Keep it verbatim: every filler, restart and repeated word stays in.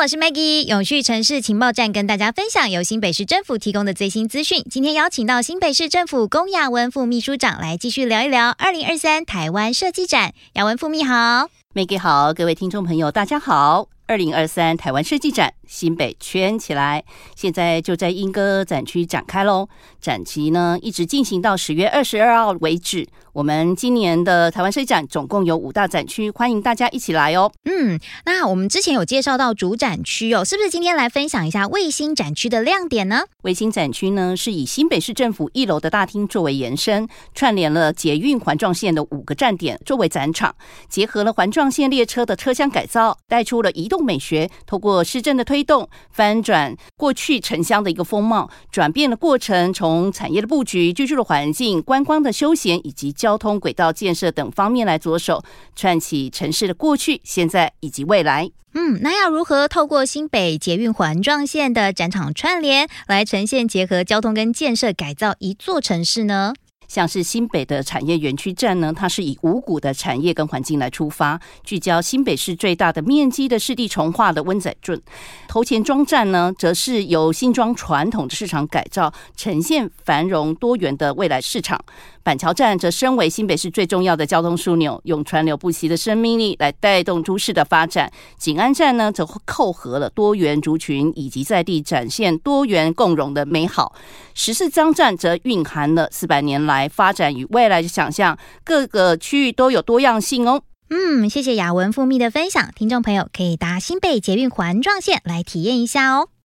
我是 Maggie， 永续城市情报站跟大家分享由新北市政府提供的最新资讯。今天邀请到新北市政府龚雅文副秘书长来继续聊一聊二零二三台湾设计展。雅文副秘好。 Maggie 好，各位听众朋友大家好。二零二三台湾设计展新北圈起来，现在就在莺歌展区展开咯。展期呢一直进行到十月二十二号为止。我们今年的台湾设计展总共有五大展区，欢迎大家一起来哦。 嗯，那我们之前有介绍到主展区哦，是不是今天来分享一下卫星展区的亮点呢？ 卫星展区呢是以新北市政府一楼的大厅作为延伸，串联了捷运环状线的五个站点作为展场，结合了环状线列车的车厢改造，带出了移动美学，透过市政的推动，翻转过去城乡的一个风貌，转变的过程从产业的布局、居住的环境、观光的休闲以及交通轨道建设等方面来着手，串起城市的过去、现在以及未来。 嗯，那要如何透过新北捷运环状线的展场串联，来呈现结合交通跟建设改造一座城市呢？ 像是新北的产业园区站呢，它是以五股的产业跟环境来出发，聚焦新北市最大的面积的市地重划的温仔圳。头前庄站呢，则是由新庄传统的市场改造，呈现繁荣多元的未来市场。板桥站则身为新北市最重要的交通枢纽，用川流不息的生命力来带动都市的发展。景安站呢，则扣合了多元族群以及在地展现多元共融的美好。十四张站则蕴含了四百年来发展与未来的想象，各个区域都有多样性哦。 嗯，谢谢雅文副秘的分享，听众朋友可以搭新北捷运环状线来体验一下哦。